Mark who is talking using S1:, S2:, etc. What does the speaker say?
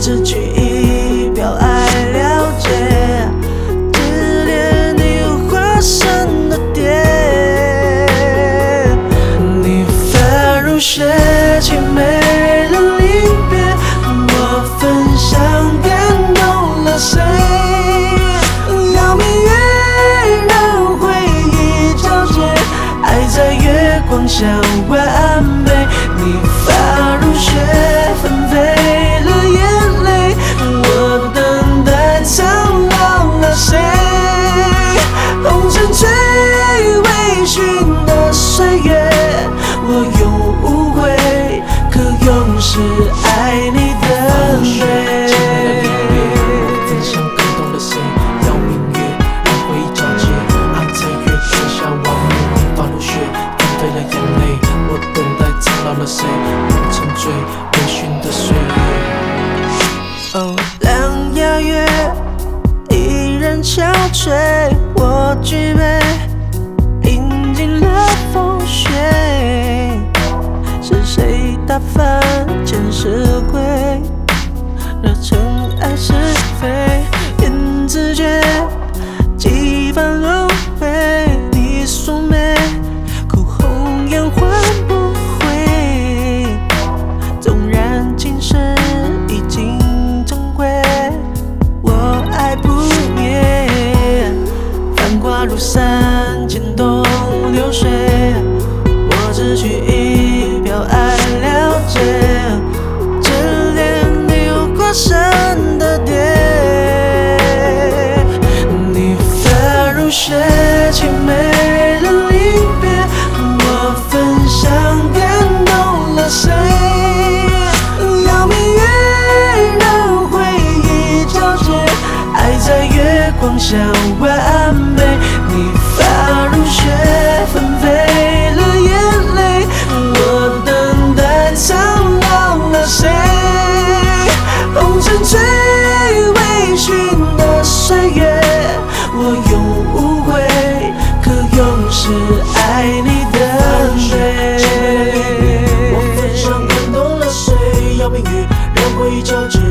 S1: 只取一表爱了解，指点你化身的蝶。你发如雪，凄美的离别，我分享感动了谁？邀明月让回忆交接，爱在月光下完美。你发如雪，纷飞了眼泪，我等待苍老了谁？红尘醉微醺的岁月，我永无悔，可永是爱你的美。
S2: 分享感动了谁？邀明月让回忆交接，爱在月光下完美。你发如雪，纷飞了眼泪，我等待苍老了谁？红尘醉微醺的岁月。
S1: 哦，两牙月依然憔悴，我举杯饮尽了风雪。是谁打翻前世轨，惹尘埃是非？言自觉，几番轮回，你素眉，哭红颜换不回。纵然今生已经珍贵，我爱不灭。繁华如山，牵动流水，我只取一表爱了解，指点你化身的蝶。你发如雪，凄美的离别，我分享感动了谁？邀明月让回忆交接，爱在月光下完美。你发如雪，纷飞了眼泪，我等待苍老了谁？红尘醉微醺的岁月，我永无悔，可永是爱你的美。
S2: 我分享感动了谁？邀明月让回忆交接。